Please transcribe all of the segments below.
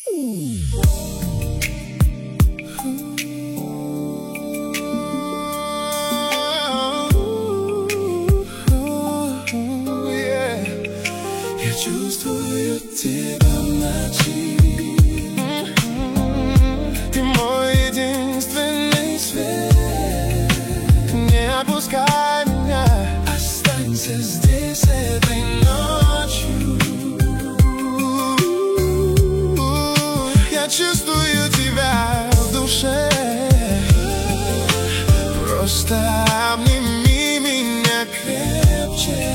Я чувствую тебя в ночи. Ты мой единственный свет. Не отпускай меня, останься здесь этой ночью. Я чувствую тебя в душе. Просто обними меня крепче.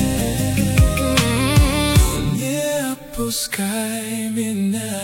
Не отпускай меня.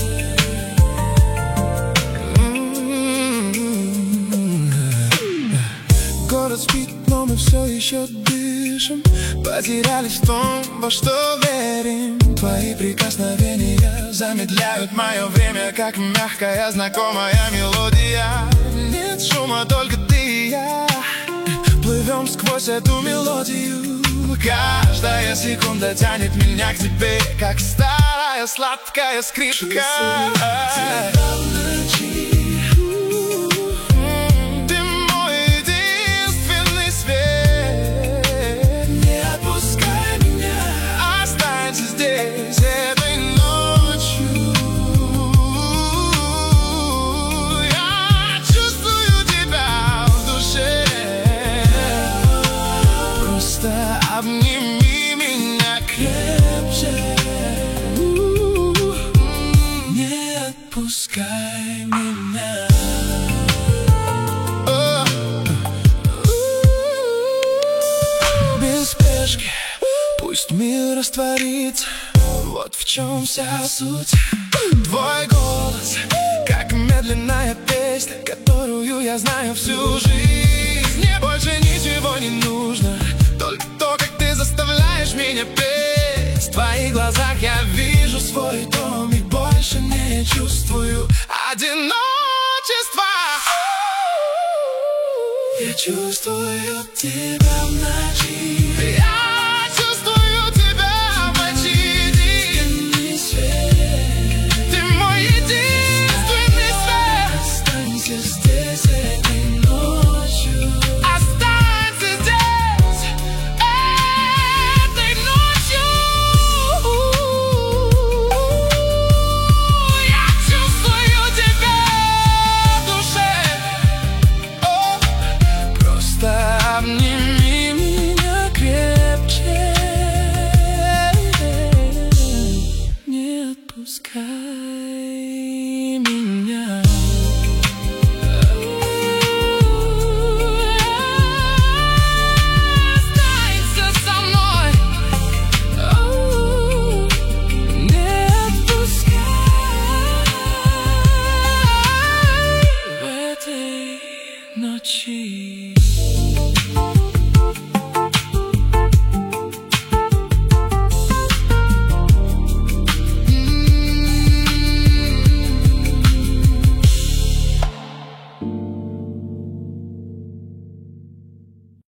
Город спит, но мы все еще дышим. Потерялись в том, во что верим. Твои прикосновения замедляют мое время, как мягкая знакомая мелодия. Нет шума, только ты и я. Плывем сквозь эту мелодию. Каждая секунда тянет меня к тебе, как старая сладкая скрипка. Обними меня крепче. Не отпускай меня. Без спешки пусть мир растворится. Вот в чем вся суть. Твой голос, как медленная песня, которую я знаю всю жизнь. Мне больше ничего не нужно, только то, как ты заставляешь меня петь. В твоих глазах я вижу свой дом и больше не чувствую одиночества. Я чувствую тебя в ночи. Я чувствую тебя в ночи. Единственный свет. Ты мой единственный свет. Останься здесь этой ночью. Обними меня крепче. Не отпускай.